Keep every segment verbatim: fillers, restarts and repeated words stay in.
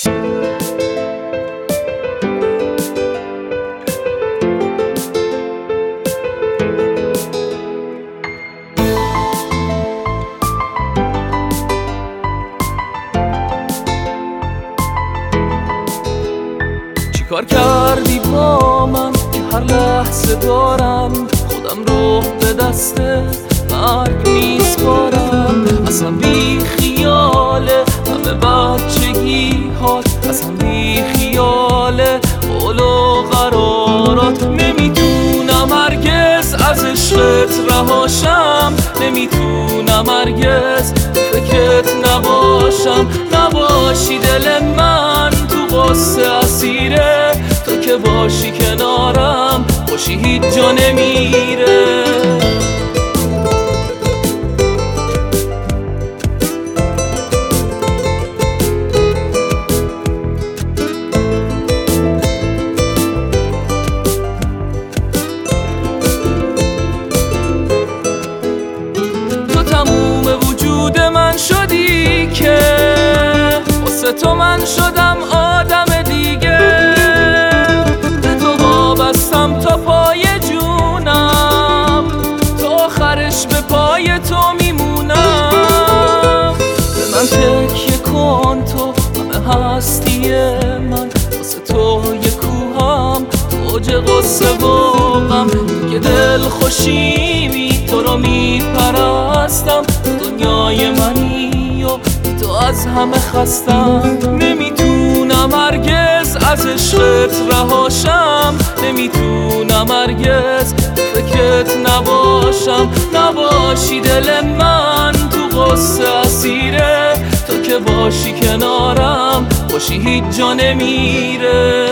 کار کردی با من که هر لحظه دارم خودم رو به دست مرگ میسپارم. اصلا بی خیاله همه بچگی هات، اصلا بی خیاله قول و قرارات. نمیتونم هرگز از عشقت رهاشم، نمیتونم هرگز فکرت نباشم. نباشی دل من تو قصه اسیره، تو که باشی کنارم باشی هیچ جا نمیره. تو تموم وجود من شدی که واسه تو من شدم آدم دیگه. به تو وابستم تا پای جونم، تا آخرش به پای تو میمونم. به من تکیه کن تو همه هستی من، واسه تو یه کوهم اوج قصه و غم. که دل خوشیمی تو رو میپرستم، دنیای منی و تو از همه خستم. نمیتونم هرگز از عشقت رهاشم، نمیتونم هرگز فکرت نباشم. نباشی دل من تو قصه اسیره، تو که باشی کنارم باشی هیچ جا نمیره.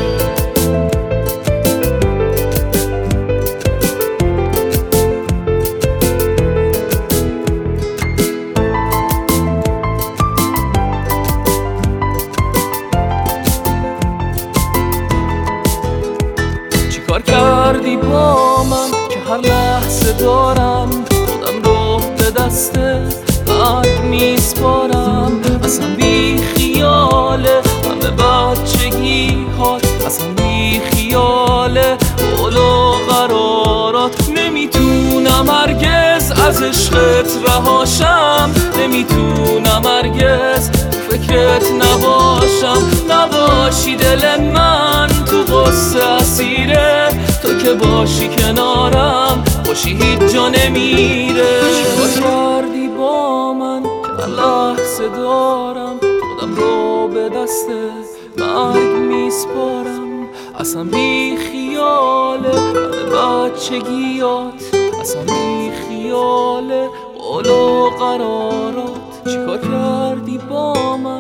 کار کردی با من که هر لحظه دارم خودم رو به دست مرگ میسپارم. اصلا بی خیاله همه بچگی هات، اصلا بی خیاله قول و قرارات. نمیتونم هرگز از عشقت رهاشم، نمیتونم هرگز فکرت نباشم. نباشی دل من تو قصه اسیره، تو که باشی کنارم باشی هیچ جا نمیره. چیکار کردی با من که هر لحظه دارم خودم رو به دست مرگ میسپارم. اصلا بی خیاله همه بچگیات، اصلا بی خیاله قول و قرارات. چیکار کردی با من